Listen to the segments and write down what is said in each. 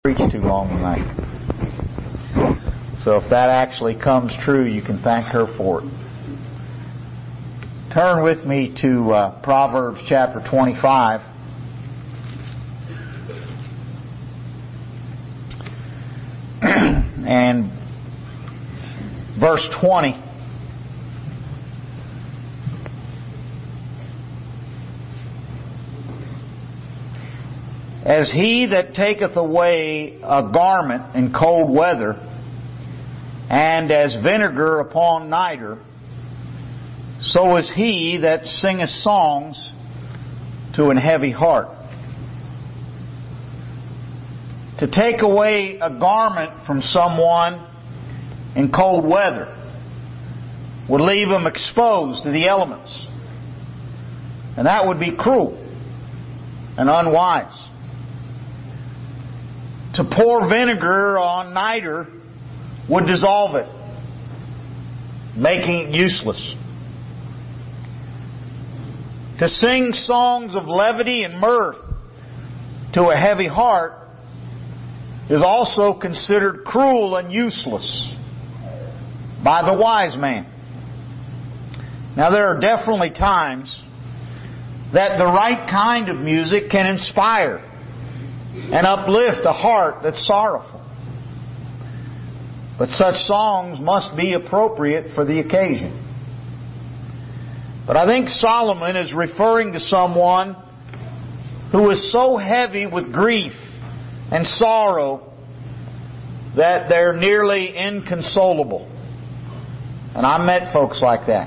preach too long tonight. So if that actually comes true, you can thank her for it. Turn with me to Proverbs chapter 25. And verse 20. As he that taketh away a garment in cold weather, and as vinegar upon nitre, so is he that singeth songs to an heavy heart. To take away a garment from someone in cold weather would leave him exposed to the elements. And that would be cruel and unwise. To pour vinegar on nitre would dissolve it, making it useless. To sing songs of levity and mirth to a heavy heart is also considered cruel and useless by the wise man. Now, there are definitely times that the right kind of music can inspire and uplift a heart that's sorrowful. But such songs must be appropriate for the occasion. But I think Solomon is referring to someone who is so heavy with grief and sorrow that they're nearly inconsolable. And I met folks like that.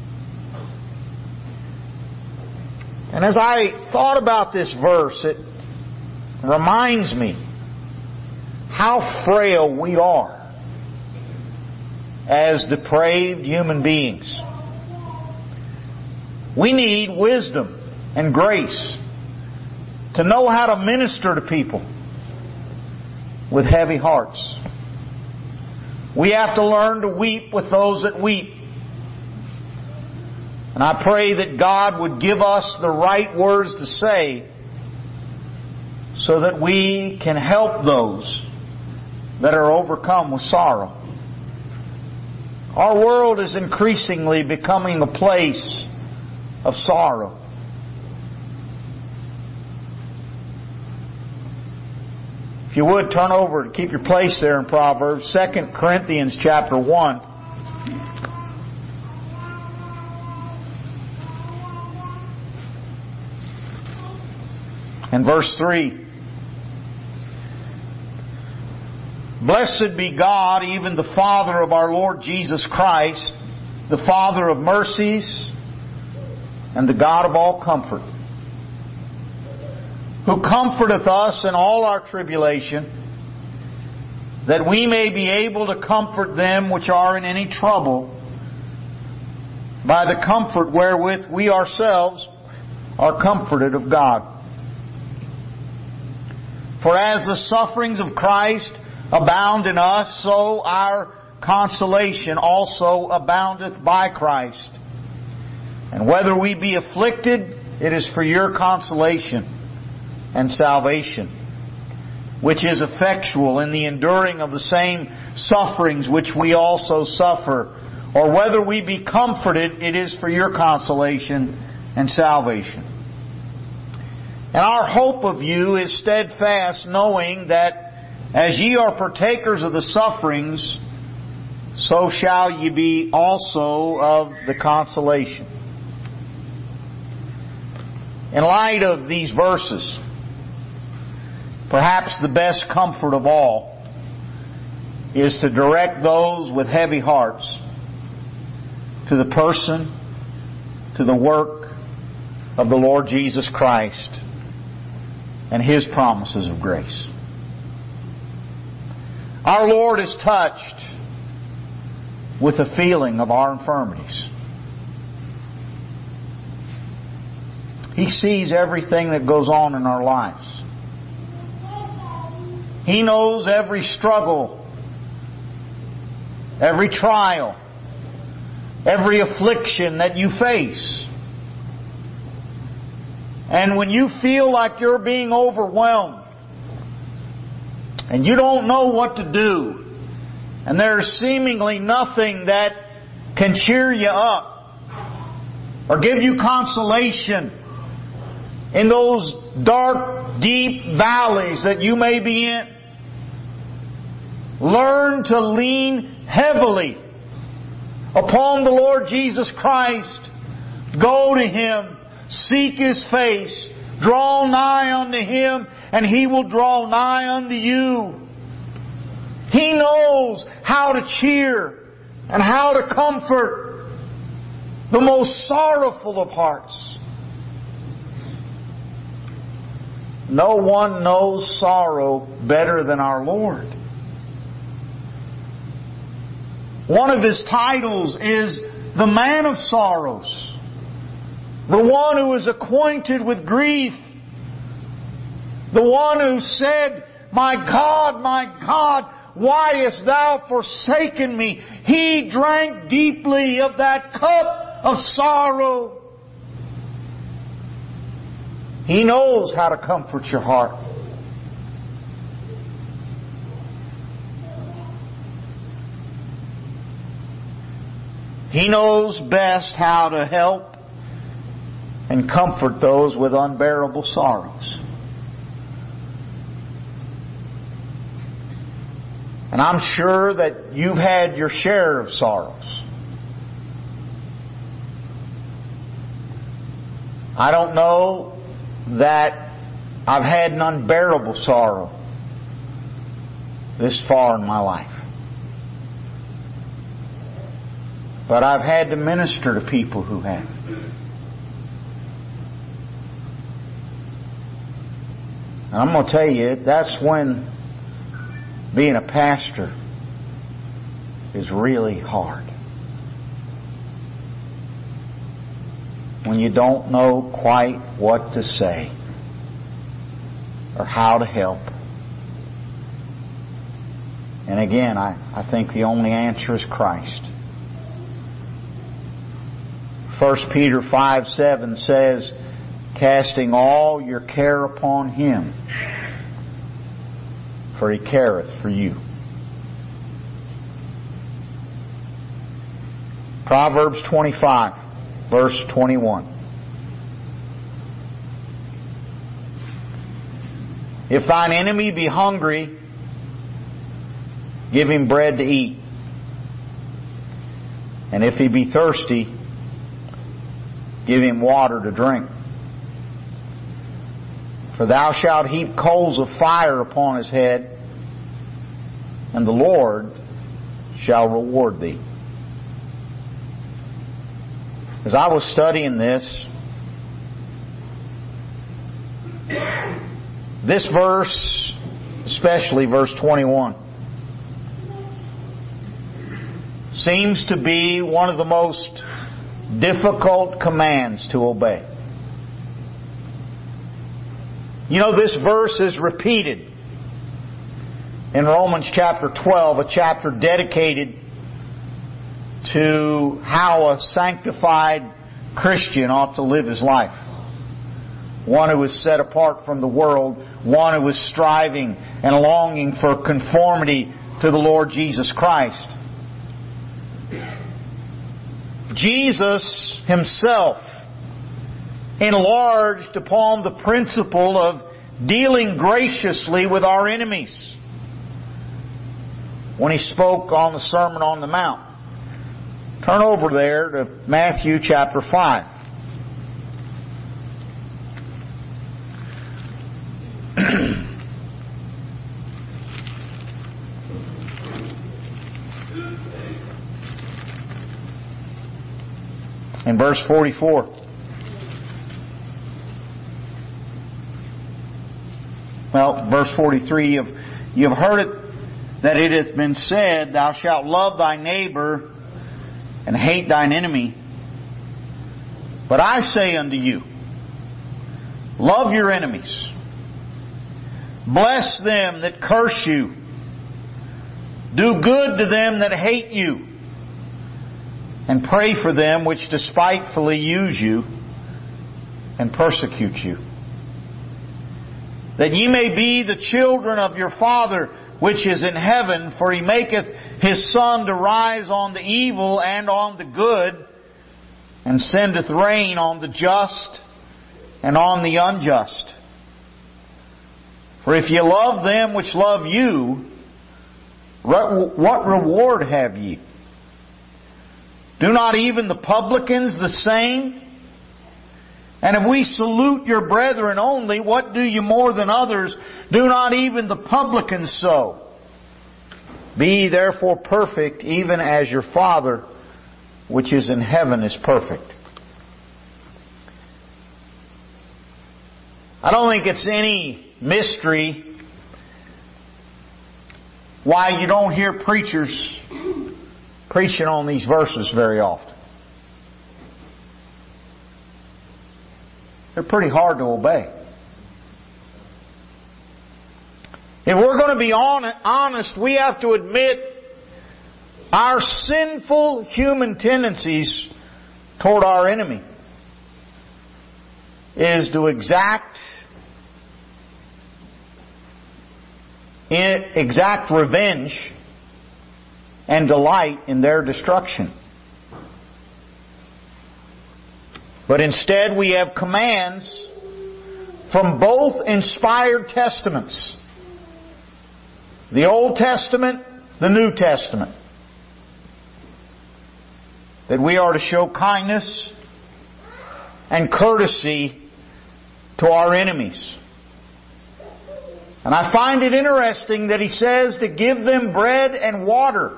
And as I thought about this verse, it reminds me how frail we are as depraved human beings. We need wisdom and grace to know how to minister to people with heavy hearts. We have to learn to weep with those that weep. And I pray that God would give us the right words to say so that we can help those that are overcome with sorrow. Our world is increasingly becoming a place of sorrow. If you would, turn over and keep your place there in Proverbs, 2 Corinthians chapter 1. And verse 3. Blessed be God, even the Father of our Lord Jesus Christ, the Father of mercies and the God of all comfort, who comforteth us in all our tribulation, that we may be able to comfort them which are in any trouble, by the comfort wherewith we ourselves are comforted of God. For as the sufferings of Christ abound in us, so our consolation also aboundeth by Christ. And whether we be afflicted, it is for your consolation and salvation, which is effectual in the enduring of the same sufferings which we also suffer. Or whether we be comforted, it is for your consolation and salvation. And our hope of you is steadfast, knowing that as ye are partakers of the sufferings, so shall ye be also of the consolation. In light of these verses, perhaps the best comfort of all is to direct those with heavy hearts to the person, to the work of the Lord Jesus Christ and His promises of grace. Our Lord is touched with the feeling of our infirmities. He sees everything that goes on in our lives. He knows every struggle, every trial, every affliction that you face. And when you feel like you're being overwhelmed, and you don't know what to do, and there's seemingly nothing that can cheer you up or give you consolation in those dark, deep valleys that you may be in, learn to lean heavily upon the Lord Jesus Christ. Go to Him, seek His face, draw nigh unto Him, and He will draw nigh unto you. He knows how to cheer and how to comfort the most sorrowful of hearts. No one knows sorrow better than our Lord. One of His titles is the Man of Sorrows, the one who is acquainted with grief, the one who said, my God, why hast Thou forsaken me? He drank deeply of that cup of sorrow. He knows how to comfort your heart. He knows best how to help and comfort those with unbearable sorrows. And I'm sure that you've had your share of sorrows. I don't know that I've had an unbearable sorrow this far in my life. But I've had to minister to people who have. And I'm going to tell you, that's when being a pastor is really hard. When you don't know quite what to say or how to help. And again, I think the only answer is Christ. 1 Peter 5:7 says, casting all your care upon Him, for He careth for you. Proverbs 25, verse 21. If thine enemy be hungry, give him bread to eat. And if he be thirsty, give him water to drink. For thou shalt heap coals of fire upon his head, and the Lord shall reward thee. As I was studying this verse, especially verse 21, seems to be one of the most difficult commands to obey. You know, this verse is repeated in Romans chapter 12, a chapter dedicated to how a sanctified Christian ought to live his life. One who is set apart from the world, one who is striving and longing for conformity to the Lord Jesus Christ. Jesus Himself enlarged upon the principle of dealing graciously with our enemies when He spoke on the Sermon on the Mount. Turn over there to Matthew chapter 5. In verse 44. Well, verse 43, you've heard it that it hath been said, thou shalt love thy neighbor and hate thine enemy. But I say unto you, love your enemies. Bless them that curse you. Do good to them that hate you. And pray for them which despitefully use you and persecute you. that ye may be the children of your Father which is in heaven, for He maketh His sun to rise on the evil and on the good, and sendeth rain on the just and on the unjust. For if ye love them which love you, what reward have ye? Do not even the publicans the same? And if we salute your brethren only, what do you more than others? Do not even the publicans so? Be ye therefore perfect, even as your Father which is in heaven is perfect. I don't think it's any mystery why you don't hear preachers preaching on these verses very often. They're pretty hard to obey. If we're going to be honest, we have to admit our sinful human tendencies toward our enemy is to exact revenge and delight in their destruction. But instead we have commands from both inspired testaments, the Old Testament, the New Testament, that we are to show kindness and courtesy to our enemies. And I find it interesting that He says to give them bread and water,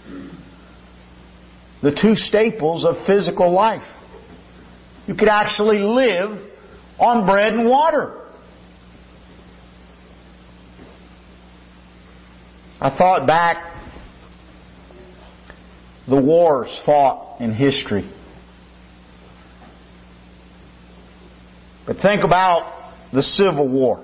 the two staples of physical life. You could actually live on bread and water. I thought back the wars fought in history. But think about the Civil War.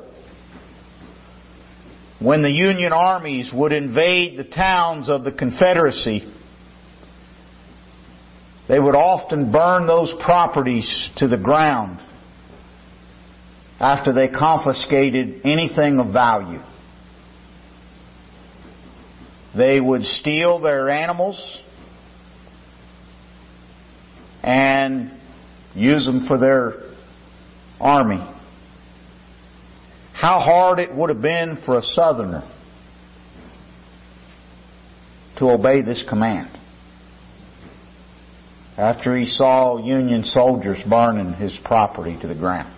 When the Union armies would invade the towns of the Confederacy, they would often burn those properties to the ground after they confiscated anything of value. They would steal their animals and use them for their army. How hard it would have been for a Southerner to obey this command after he saw Union soldiers burning his property to the ground.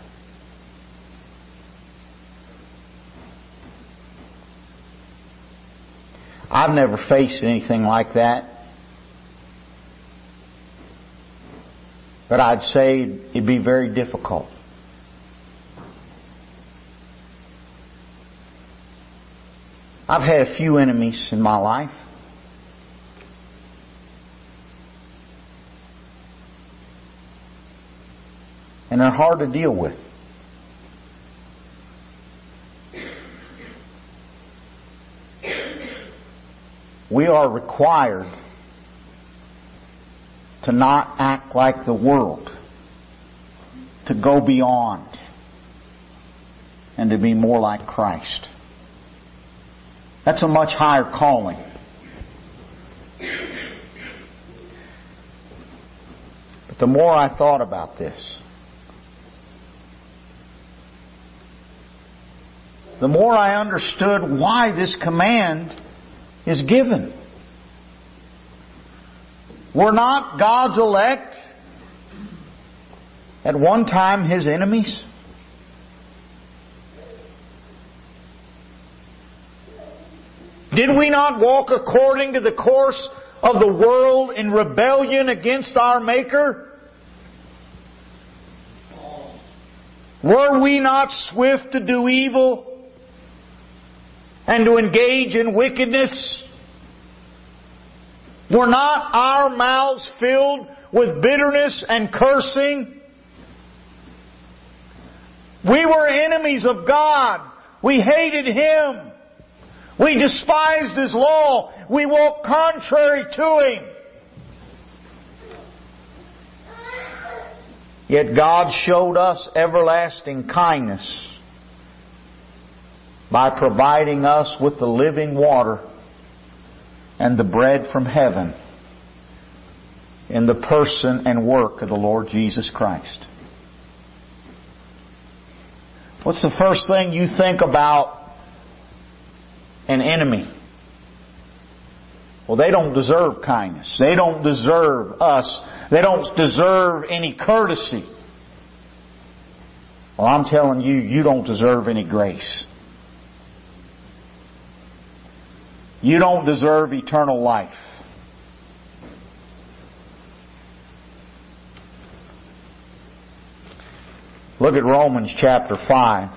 I've never faced anything like that, but I'd say it'd be very difficult. I've had a few enemies in my life. And they're hard to deal with. We are required to not act like the world, to go beyond, and to be more like Christ. That's a much higher calling. But the more I thought about this, the more I understood why this command is given. Were not God's elect at one time His enemies? Did we not walk according to the course of the world in rebellion against our Maker? Were we not swift to do evil and to engage in wickedness? Were not our mouths filled with bitterness and cursing? We were enemies of God. We hated Him. We despised His law. We walked contrary to Him. Yet God showed us everlasting kindness by providing us with the living water and the bread from heaven in the person and work of the Lord Jesus Christ. What's the first thing you think about an enemy? Well, they don't deserve kindness. They don't deserve us. They don't deserve any courtesy. Well, I'm telling you, you don't deserve any grace. You don't deserve eternal life. Look at Romans chapter 5.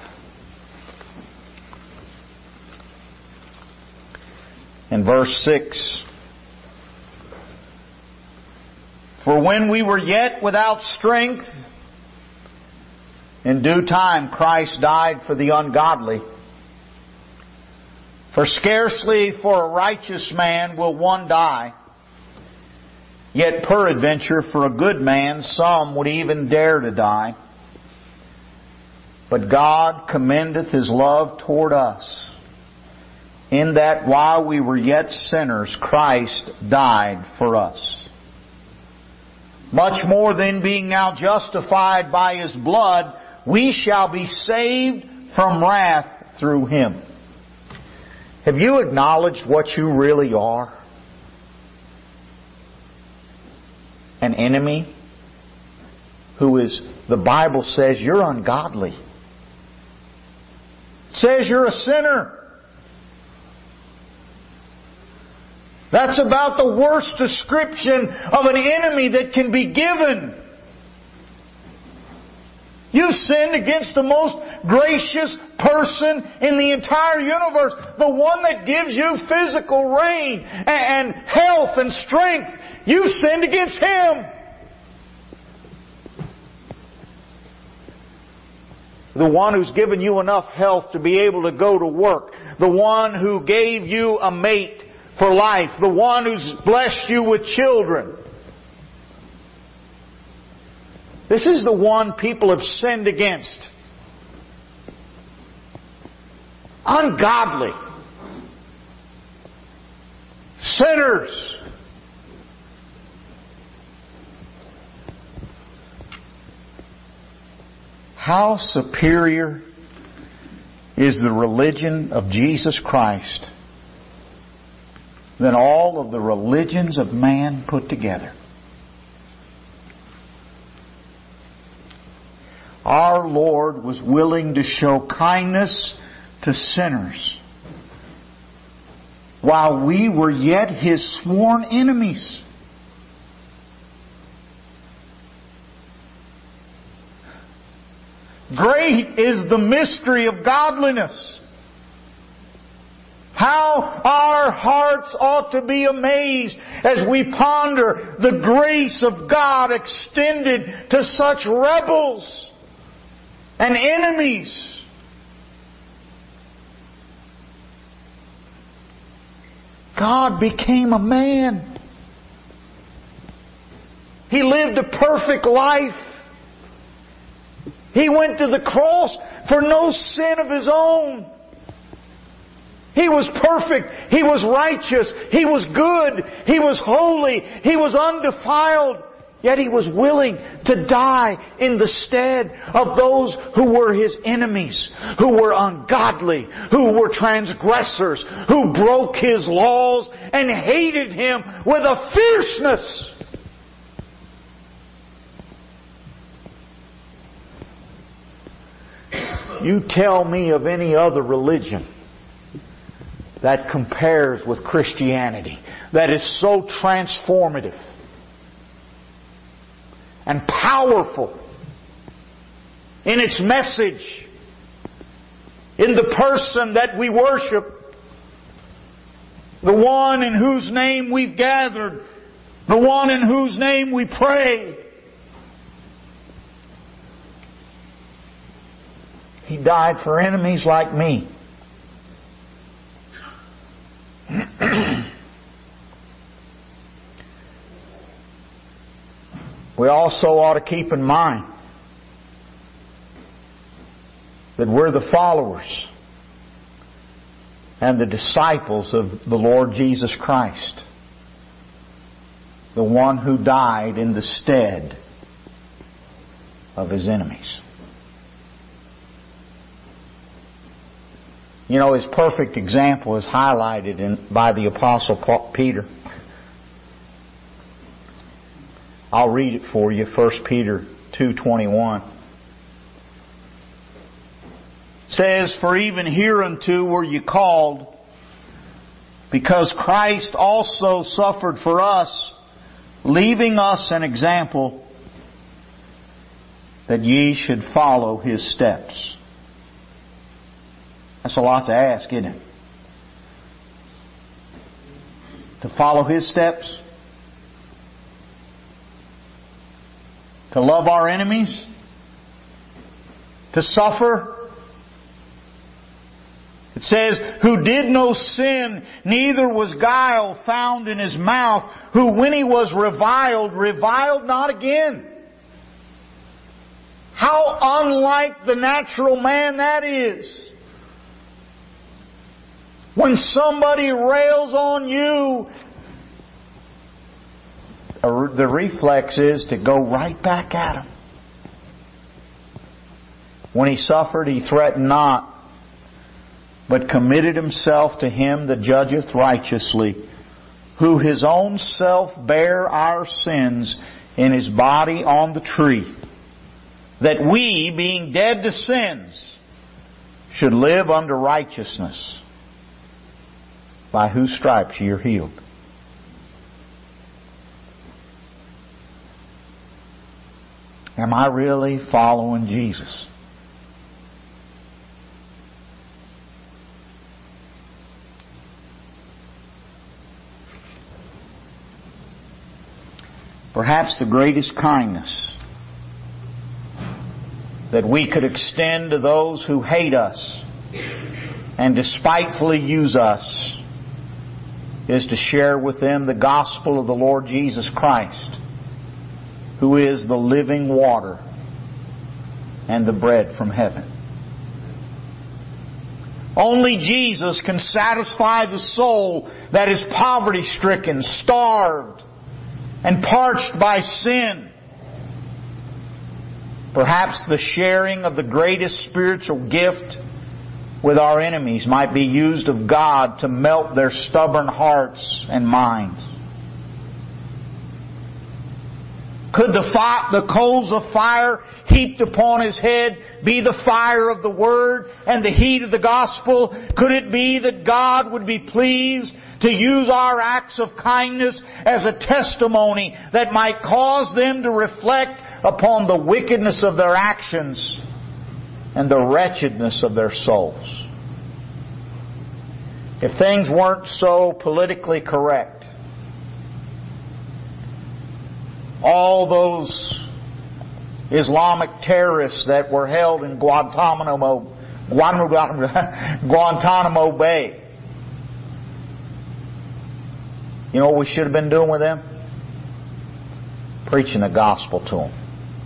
In verse 6. For when we were yet without strength, in due time Christ died for the ungodly. For scarcely for a righteous man will one die, yet peradventure for a good man some would even dare to die. But God commendeth His love toward us, in that while we were yet sinners, Christ died for us. Much more then, being now justified by His blood, we shall be saved from wrath through Him. Have you acknowledged what you really are? An enemy who is, the Bible says, you're ungodly. It says you're a sinner. That's about the worst description of an enemy that can be given. You've sinned against the most gracious person in the entire universe. The one that gives you physical reign and health and strength. You've sinned against Him. The one who's given you enough health to be able to go to work. The one who gave you a mate for life. The one who's blessed you with children. This is the one people have sinned against. Ungodly. Sinners. How superior is the religion of Jesus Christ than all of the religions of man put together? Our Lord was willing to show kindness to sinners while we were yet His sworn enemies. Great is the mystery of godliness. How our hearts ought to be amazed as we ponder the grace of God extended to such rebels and enemies. God became a man. He lived a perfect life. He went to the cross for no sin of His own. He was perfect. He was righteous. He was good. He was holy. He was undefiled. Yet He was willing to die in the stead of those who were His enemies, who were ungodly, who were transgressors, who broke His laws and hated Him with a fierceness. You tell me of any other religion that compares with Christianity, that is so transformative and powerful in its message, in the person that we worship, the one in whose name we've gathered, the one in whose name we pray. He died for enemies like me. We also ought to keep in mind that we're the followers and the disciples of the Lord Jesus Christ, the one who died in the stead of His enemies. You know, His perfect example is highlighted by the Apostle Peter. I'll read it for you, 1 Peter 2:21. It says, "For even hereunto were you called, because Christ also suffered for us, leaving us an example, that ye should follow His steps." That's a lot to ask, isn't it? To follow His steps? To love our enemies? To suffer? It says, "Who did no sin, neither was guile found in His mouth, who when He was reviled, reviled not again." How unlike the natural man that is. When somebody rails on you, the reflex is to go right back at him. When He suffered, He threatened not, but committed Himself to Him that judgeth righteously, who His own self bare our sins in His body on the tree, that we, being dead to sins, should live unto righteousness, by whose stripes ye are healed. Am I really following Jesus? Perhaps the greatest kindness that we could extend to those who hate us and despitefully use us is to share with them the gospel of the Lord Jesus Christ, who is the living water and the bread from heaven. Only Jesus can satisfy the soul that is poverty-stricken, starved, and parched by sin. Perhaps the sharing of the greatest spiritual gift with our enemies might be used of God to melt their stubborn hearts and minds. Could the coals of fire heaped upon His head be the fire of the Word and the heat of the gospel? Could it be that God would be pleased to use our acts of kindness as a testimony that might cause them to reflect upon the wickedness of their actions and the wretchedness of their souls? If things weren't so politically correct, all those Islamic terrorists that were held in Guantanamo Bay, you know what we should have been doing with them? Preaching the gospel to them.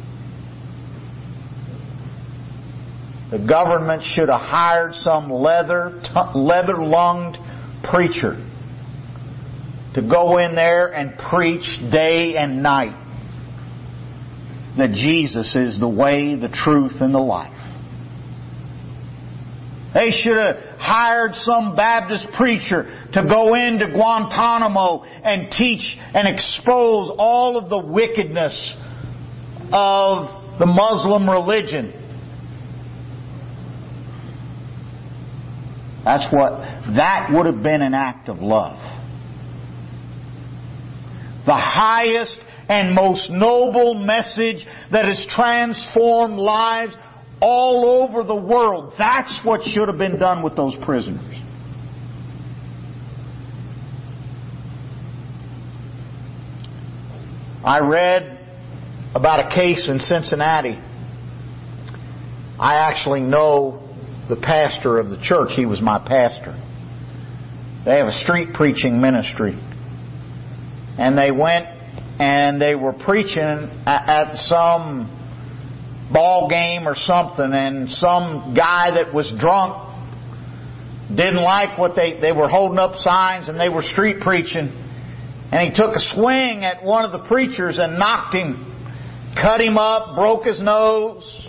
The government should have hired some leather-lunged preacher to go in there and preach day and night that Jesus is the way, the truth, and the life. They should have hired some Baptist preacher to go into Guantanamo and teach and expose all of the wickedness of the Muslim religion. That would have been an act of love. The highest and most noble message that has transformed lives all over the world. That's what should have been done with those prisoners. I read about a case in Cincinnati. I actually know the pastor of the church. He was my pastor. They have a street preaching ministry. And they went and they were preaching at some ball game or something, and some guy that was drunk didn't like what they were holding up signs and they were street preaching. And he took a swing at one of the preachers and knocked him, cut him up, broke his nose.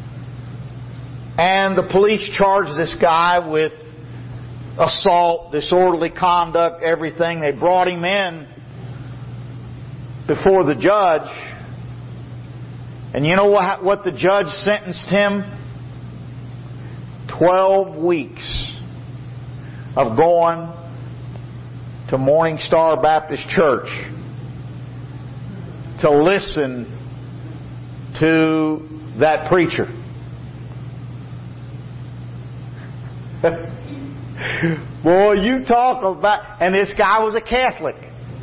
And the police charged this guy with assault, disorderly conduct, everything. They brought him in before the judge. And you know what the judge sentenced him? 12 weeks of going to Morning Star Baptist Church to listen to that preacher. Boy, you talk about... And this guy was a Catholic.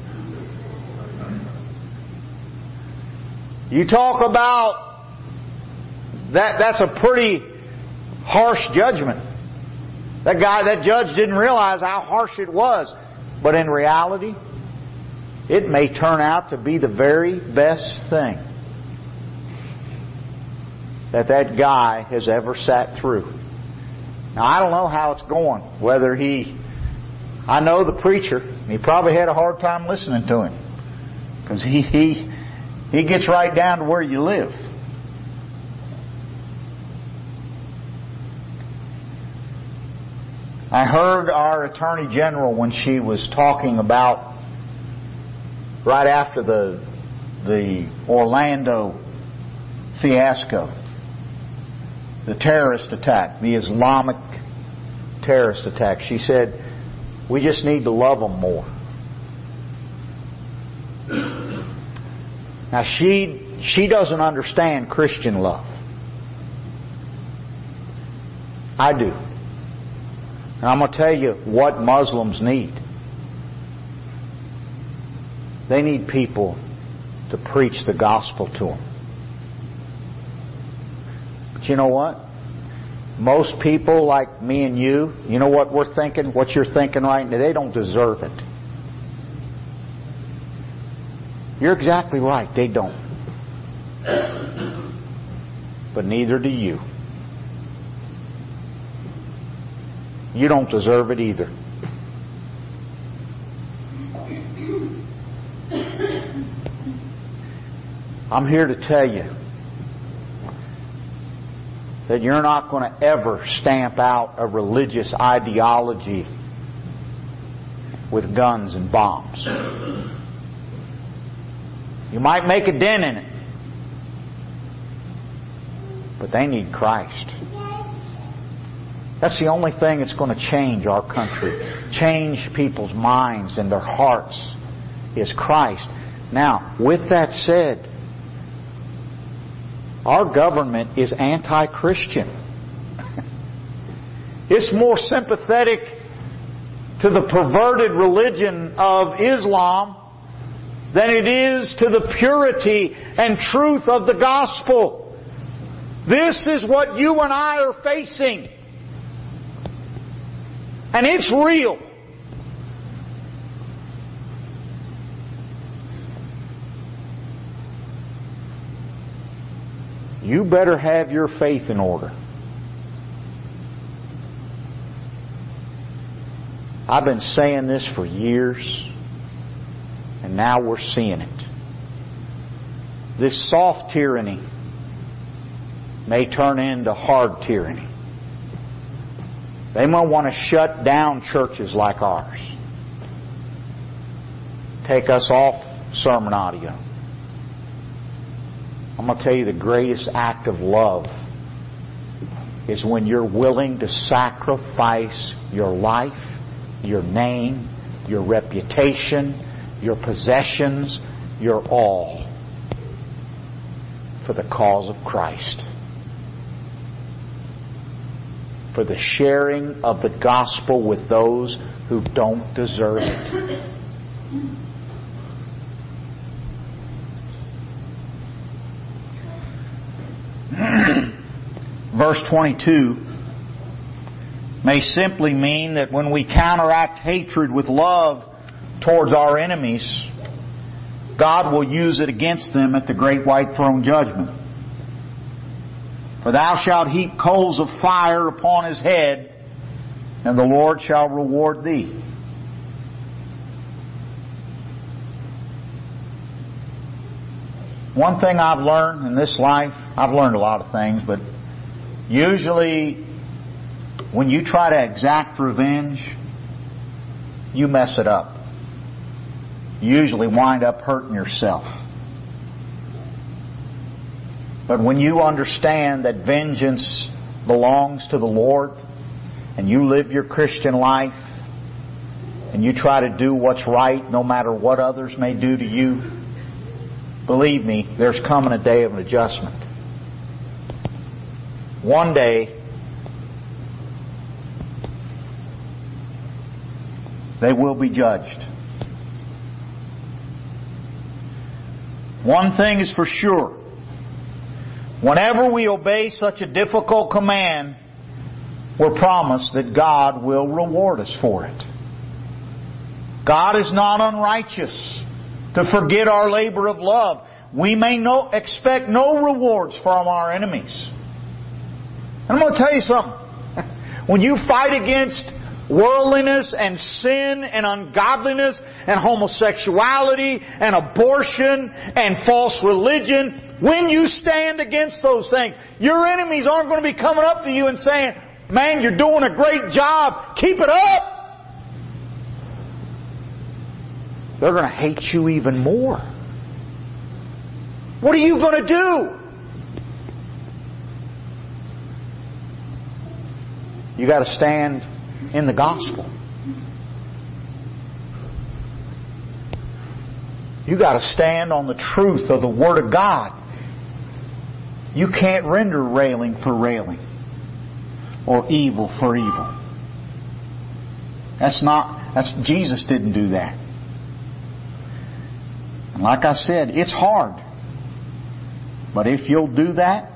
You talk about... That's a pretty harsh judgment. That judge didn't realize how harsh it was. But in reality, it may turn out to be the very best thing that guy has ever sat through. Now, I don't know how it's going. I know the preacher. He probably had a hard time listening to him. Because he gets right down to where you live. I heard our Attorney General when she was talking about, right after the Orlando fiasco, the terrorist attack, the Islamic terrorist attack. She said, we just need to love them more. Now she doesn't understand Christian love. I do. And I'm going to tell you what Muslims need. They need people to preach the gospel to them. But you know what? Most people like me and you know what we're thinking? What you're thinking right now? They don't deserve it. You're exactly right. They don't. But neither do you. You don't deserve it either. I'm here to tell you that you're not going to ever stamp out a religious ideology with guns and bombs. You might make a dent in it, but they need Christ. That's the only thing that's going to change our country, change people's minds and their hearts, is Christ. Now, with that said, our government is anti-Christian. It's more sympathetic to the perverted religion of Islam than it is to the purity and truth of the gospel. This is what you and I are facing. And it's real. You better have your faith in order. I've been saying this for years, and now we're seeing it. This soft tyranny may turn into hard tyranny. They might want to shut down churches like ours. Take us off sermon audio. I'm going to tell you the greatest act of love is when you're willing to sacrifice your life, your name, your reputation, your possessions, your all for the cause of Christ. For the sharing of the gospel with those who don't deserve it. Verse 22 may simply mean that when we counteract hatred with love towards our enemies, God will use it against them at the great white throne judgment. For thou shalt heap coals of fire upon his head, and the Lord shall reward thee. One thing I've learned in this life, I've learned a lot of things, but usually when you try to exact revenge, you mess it up. You usually wind up hurting yourself. But when you understand that vengeance belongs to the Lord, and you live your Christian life, and you try to do what's right no matter what others may do to you, believe me, there's coming a day of an adjustment. One day, they will be judged. One thing is for sure. Whenever we obey such a difficult command, we're promised that God will reward us for it. God is not unrighteous to forget our labor of love. We may expect no rewards from our enemies. And I'm going to tell you something. When you fight against worldliness and sin and ungodliness and homosexuality and abortion and false religion, when you stand against those things, your enemies aren't going to be coming up to you and saying, "Man, you're doing a great job. Keep it up." They're going to hate you even more. What are you going to do? You got to stand in the gospel. You got to stand on the truth of the Word of God. You can't render railing for railing or evil for evil. Jesus didn't do that. And like I said, it's hard. But if you'll do that,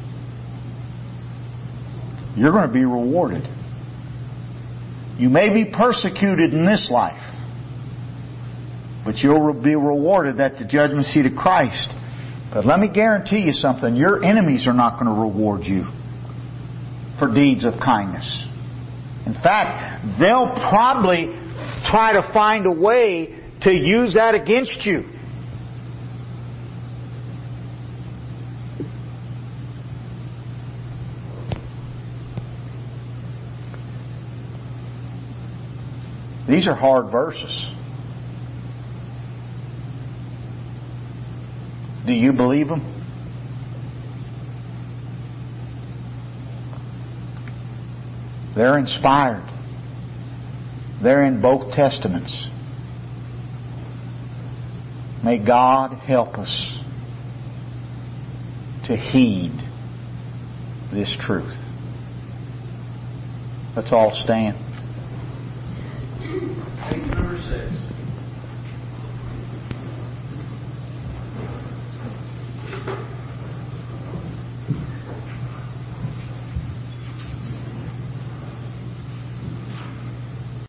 you're going to be rewarded. You may be persecuted in this life, but you'll be rewarded at the judgment seat of Christ. But let me guarantee you something. Your enemies are not going to reward you for deeds of kindness. In fact, they'll probably try to find a way to use that against you. These are hard verses. Do you believe them? They're inspired. They're in both Testaments. May God help us to heed this truth. Let's all stand.